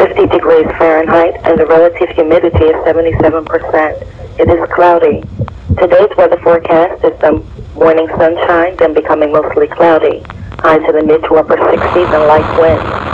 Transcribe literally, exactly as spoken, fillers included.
fifty degrees Fahrenheit, and the relative humidity is seventy-seven percent. It is cloudy. Today's weather forecast is some morning sunshine, then becoming mostly cloudy. High to the mid to upper sixties and light winds.